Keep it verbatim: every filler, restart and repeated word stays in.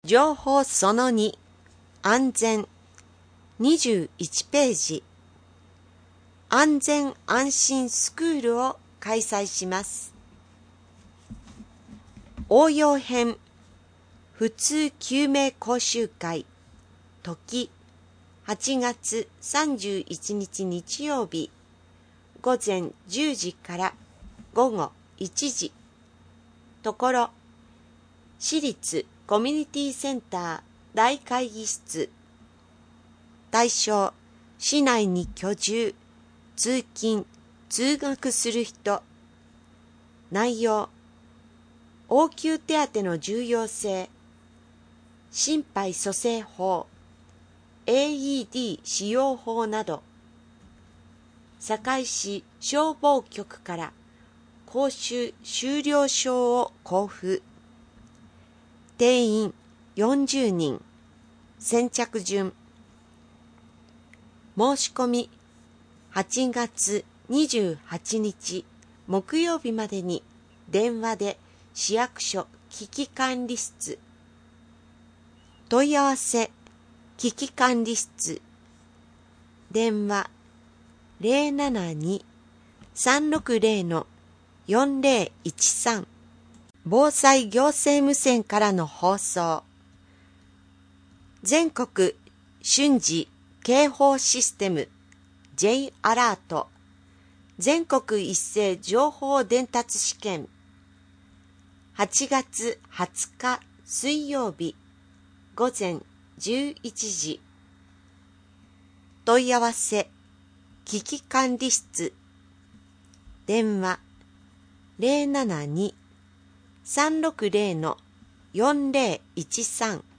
情報そのに、安全。にじゅういちページ。安全安心スクールを開催します。応用編。普通救命講習会。時。はちがつさんじゅういちにち日曜日。午前じゅうじから午後いちじ。ところ。市立コミュニティセンター大会議室。対象、市内に居住、通勤、通学する人。内容、応急手当の重要性、心肺蘇生法、エーイーディー 使用法など。堺市消防局から講習終了証を交付。定員よんじゅうにん。先着順。申し込みはちがつにじゅうはちにち木曜日までに電話で市役所危機管理室。問い合わせ危機管理室。電話 ゼロななに さんろくゼロ よんゼロいちさん。防災行政無線からの放送。全国瞬時警報システム J アラート。全国一斉情報伝達試験。はちがつはつか水曜日午前じゅういちじ。問い合わせ危機管理室。電話 ゼロななに さんろくゼロ よんゼロいちさん。